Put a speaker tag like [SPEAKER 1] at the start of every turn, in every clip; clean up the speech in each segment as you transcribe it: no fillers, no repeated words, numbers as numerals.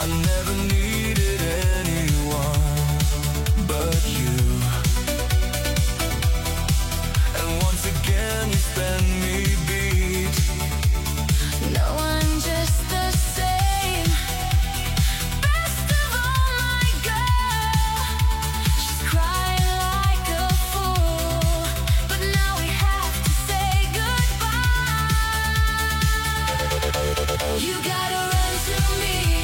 [SPEAKER 1] I never needed anyone but you. And once again you spend me beat.
[SPEAKER 2] No, I'm just the same. Best of all, my girl, she's crying like a fool. But now we have to say goodbye. You gotta run to me.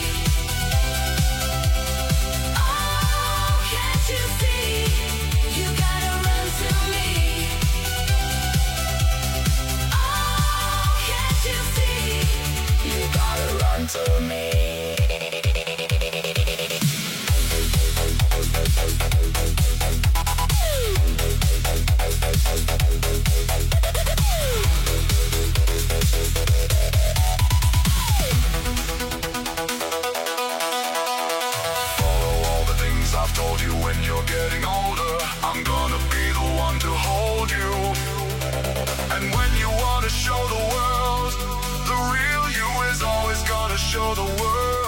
[SPEAKER 2] Oh, can't you see? You gotta run to me. Oh, can't you see? You gotta run to me.
[SPEAKER 1] Follow all the things I've told you. When you're getting older, I'm gonna be the one to hold you. And when you wanna show the world, the real you is always gonna show the world.